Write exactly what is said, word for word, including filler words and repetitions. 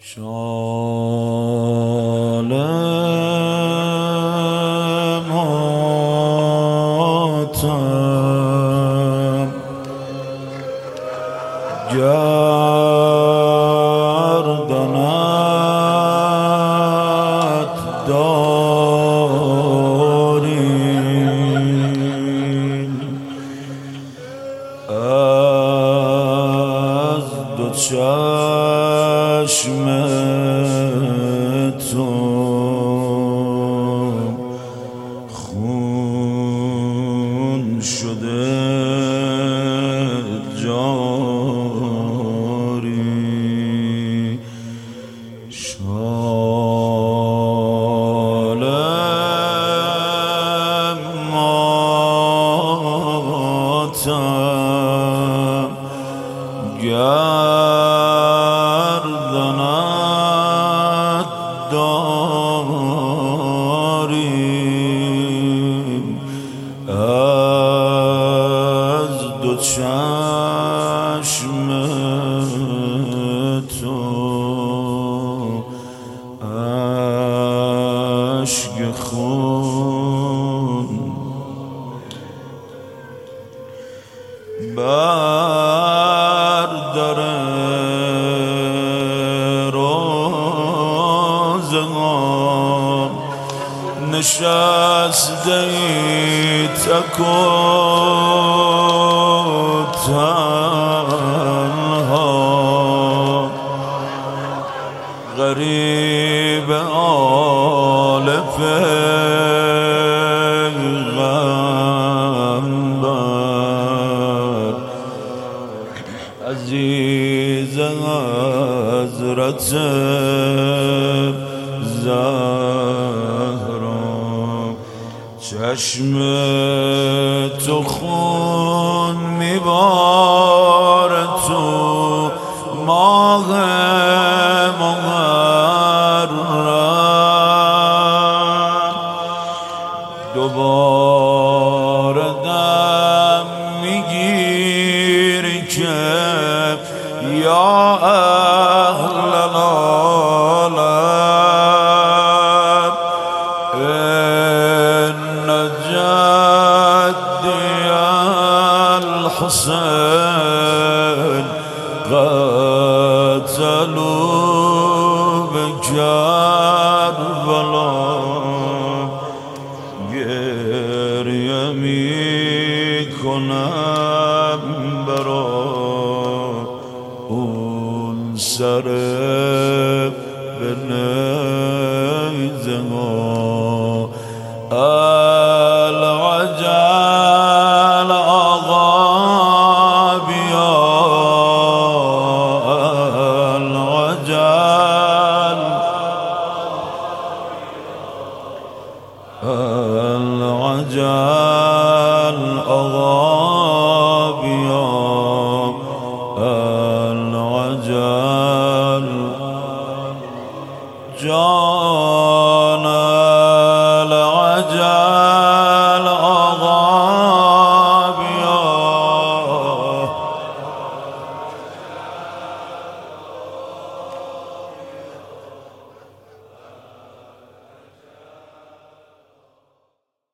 شال ماتم گردنت داریم از دو چشم تو خون شده جاری شال ماتم گردنت داریم از دو چشم تو اشک خون بر در روزگار نشسته ای تک و تنها غریب آل پیغمبر عزیز حضرت زهرا چشم تو خون میباره تو ماه محرم دوباره دم میگیری که یا اهل العالم ان جدی الحسین قتلوا بکربلا گریه میکنم برا اون سر به نیزه